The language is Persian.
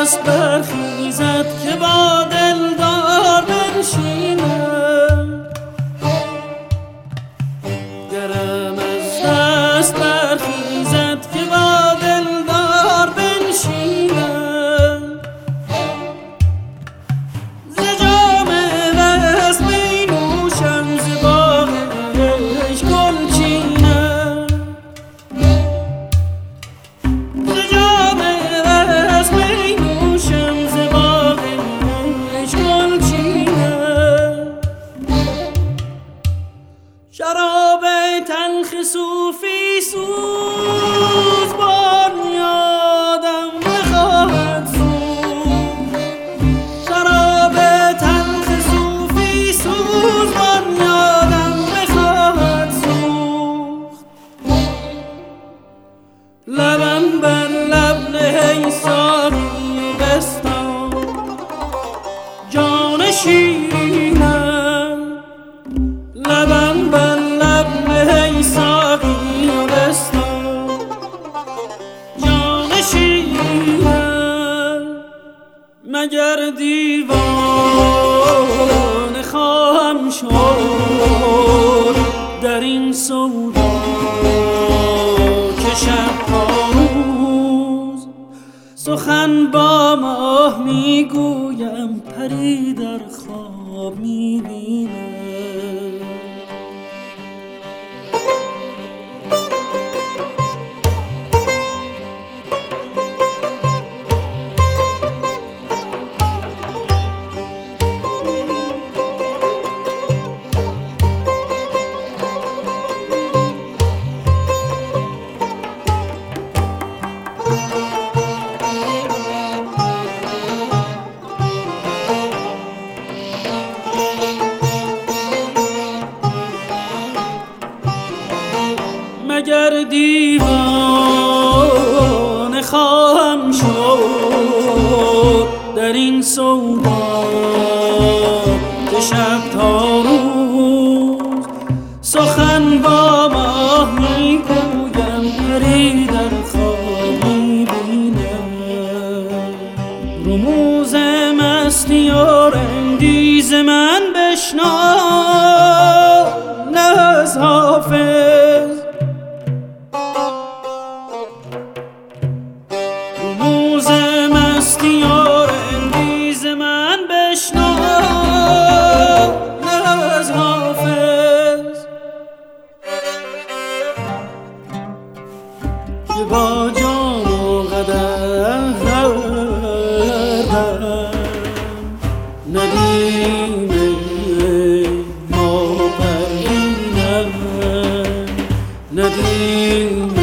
دست برخیزد که با دلدار بنشینم، گرم از دست برخیزد که با دلدار بنشینم، ز جام وصل می نوشم، ز باغش گل چینم، ز جام وصل می نوشم، ز باغش گل چینم. شراب تلخ صوفی سوز بنیادم بخواهد سوخت، شراب تلخ صوفی سوز بنیادم بخواهد سوخت. لبم بر لب نه ای ساقی بستان، جان شیرینم، لبم بر لب نه ای ساقی بستان، جان شیرینم. مگر دیوانه خواهم شد در این سودا که شب تا روز سخن با ماه میگویم، پری در خواب میبینم. مگر دیوانه خواهم شد در این سودا که شب تا روز سخن با ماه میگویم، پری در خواب میبینم. رموز مستی و رندیز من بشنو نه از حافظ، رموز مستی و رندیز من بشنو نه از حافظ، که با جام و قدح ندیم ما پرینم، ندیم